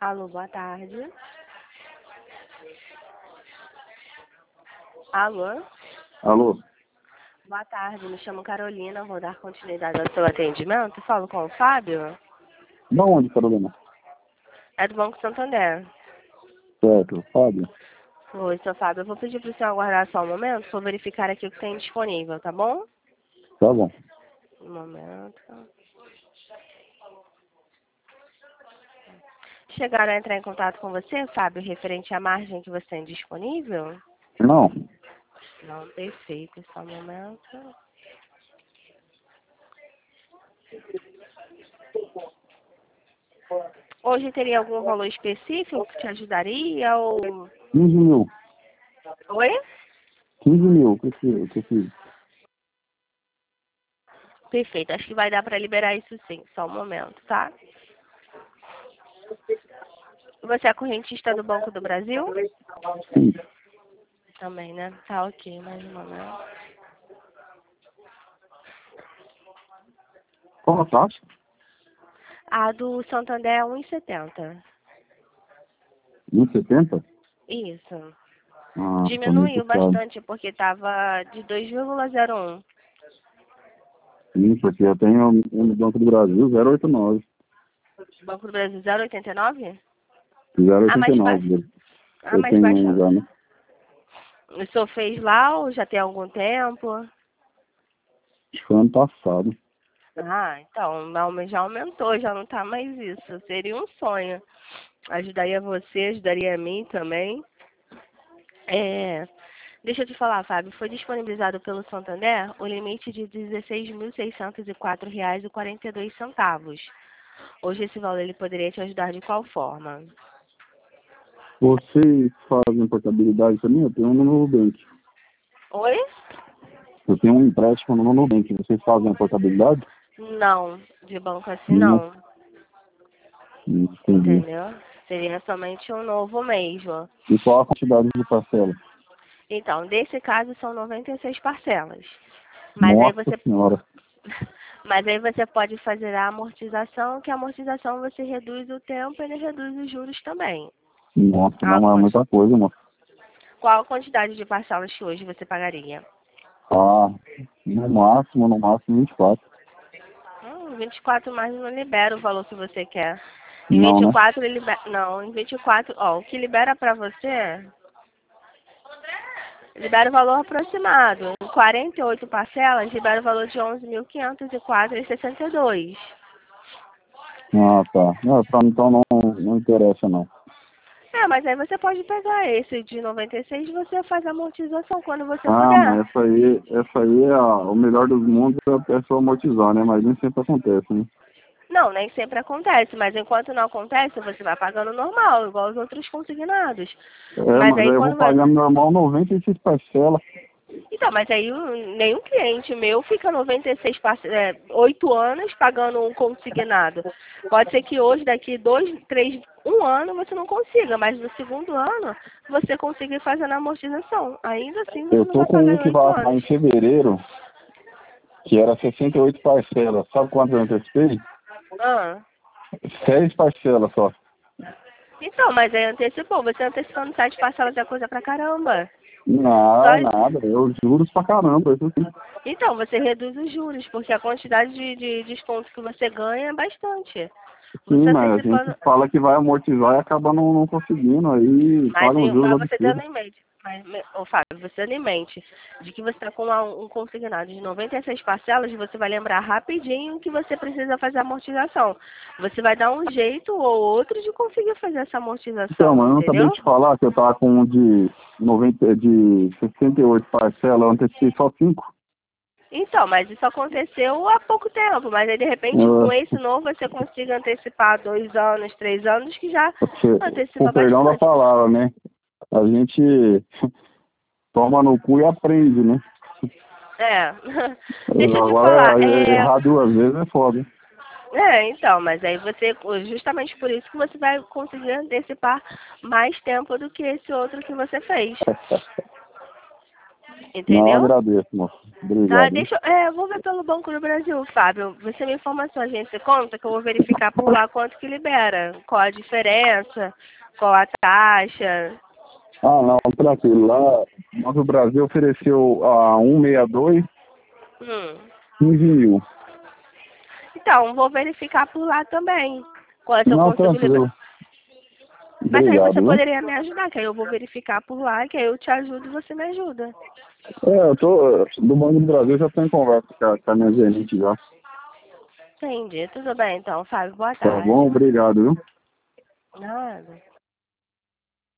Alô, boa tarde. Alô? Alô? Boa tarde, me chamo Carolina, vou dar continuidade ao seu atendimento. Falo com o Fábio? Da onde, Carolina? É do Banco Santander. Certo, Fábio? Oi, seu Fábio, eu vou pedir para o senhor aguardar só um momento, vou verificar aqui o que tem disponível, tá bom? Tá bom. Um momento. Chegaram a entrar em contato com você, Fábio, referente à margem que você tem disponível? Não. Não, perfeito, só um momento. Hoje teria algum valor específico que te ajudaria ou... 15 mil. Oi? 15 mil, preciso. Perfeito, acho que vai dar para liberar isso sim, só um momento, tá? Você é correntista do Banco do Brasil? Sim. Também, né? Tá ok, mais um momento. Qual a taxa? A do Santander é 1,70. 1,70? Isso. Ah, tá muito Diminuiu caro. bastante porque estava de 2,01. Sim, porque eu tenho no Banco do Brasil 0,89. Banco do Brasil 0,89? Ah, mais 0,89 baixo. dele. Ah, Eu mais tenho baixo. um já, né? O senhor fez lá ou já tem algum tempo? Acho que foi ano passado. Ah, então, já aumentou, já não tá mais isso. Seria um sonho. Ajudaria você, ajudaria a mim também. Deixa eu te falar, Fábio, foi disponibilizado pelo Santander o limite de R$ 16.604,42. Hoje esse valor ele poderia te ajudar de qual forma? Vocês fazem portabilidade também? Eu tenho um no Nubank. Oi? Eu tenho um empréstimo no Nubank. Vocês fazem a portabilidade? Não, de banco assim Não. não. Entendi. Entendeu? Seria somente um novo mesmo. E qual a quantidade de parcela? Então, nesse caso são 96 parcelas. Mas aí Nossa você senhora. Mas aí você pode fazer a amortização, que a amortização você reduz o tempo e ele reduz os juros também. Nossa, não é muita coisa, moço. Qual a quantidade de parcelas que hoje você pagaria? Ah, no máximo 24. 24 mais não libera o valor que você quer. Em Não, né? 24 ele libera... Não, em 24, ó, o que libera pra você, libera o valor aproximado. Em 48 parcelas, libera o valor de 11.504,62. Ah, tá. Não, pra mim então não interessa, não. Mas aí você pode pegar esse de 96 e você faz a amortização quando você Ah, puder. mas essa aí é o melhor dos mundos é a pessoa amortizar, né? Mas nem sempre acontece, né? Não, nem sempre acontece, mas enquanto não acontece, você vai pagando normal, igual os outros consignados. É, Mas mas aí aí eu vou quando pagando normal 96 parcelas. Então, mas aí nenhum cliente meu fica 8 anos pagando um consignado. Pode ser que hoje, daqui 2, 3, um ano, você não consiga, mas no segundo ano você consiga ir fazendo a amortização. Ainda assim você Eu não tô vai com pagar um em que 8 vai acabar em anos. fevereiro, que era 68 parcelas. Sabe quanto eu antecipei? Ah. 6 parcelas só. Então, mas aí antecipou. Você antecipando 7 parcelas é coisa pra caramba. Não, Só nada. Eu juros pra caramba. Isso sim. Então, você reduz os juros, porque a quantidade de desconto que você ganha é bastante. Sim, Você mas a gente antecipando. fala que vai amortizar e acaba não conseguindo. Aí Mas, paga um juros você tendo absurdos. em mente, ô Fábio, você tendo em mente de que você está com um consignado de 96 parcelas, você vai lembrar rapidinho que você precisa fazer a amortização. Você vai dar um jeito ou outro de conseguir fazer essa Então, amortização, mas eu não acabei entendeu? de te falar que eu tava com um de 68 parcelas, eu antecipei só 5. Então, mas isso aconteceu há pouco tempo, mas aí de repente com esse novo você consiga antecipar 2 anos, 3 anos, que já Com antecipa perdão da bastante. palavra, né? A gente toma no cu e aprende, né? É. Deixa eu te falar, Agora, errar 2 vezes é foda. então, mas aí você, justamente por isso que você vai conseguir antecipar mais tempo do que esse outro que você fez. Não, Entendeu? agradeço, moço. Tá, Obrigado. deixa eu vou ver pelo Banco do Brasil, Fábio. Você me informa a sua agência de conta que eu vou verificar por lá quanto que libera, qual a diferença, qual a taxa. Ah, não, tranquilo. Lá, mas o Brasil ofereceu a 162, Hum. 15 mil. Então, vou verificar por lá também. Quanto eu Não, consigo liberar. tranquilo. Mas aí você Obrigado, viu? poderia me ajudar, que aí eu vou verificar por lá, que aí eu te ajudo e você me ajuda. Eu tô, do Banco do Brasil já tô em conversa com a minha gerente já. Entendi. Tudo bem, então, Fábio. Boa Tá bom? tarde. Obrigado, viu? Nada.